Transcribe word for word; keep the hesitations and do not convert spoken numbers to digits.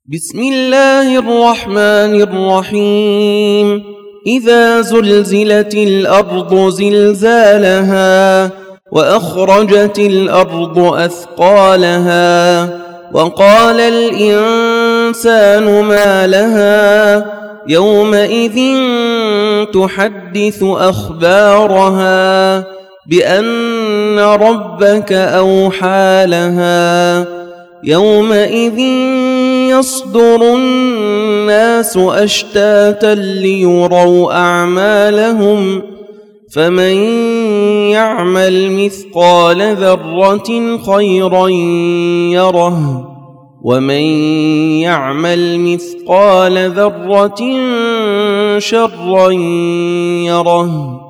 بسم الله الرحمن الرحيم إذا زلزلت الأرض زلزالها وأخرجت الأرض أثقالها وقال الإنسان ما لها يومئذ تحدث أخبارها بأن ربك أوحى لها يومئذ يصدر الناس أشتاتا ليروا أعمالهم فمن يعمل مثقال ذرة خيرا يره ومن يعمل مثقال ذرة شرا يره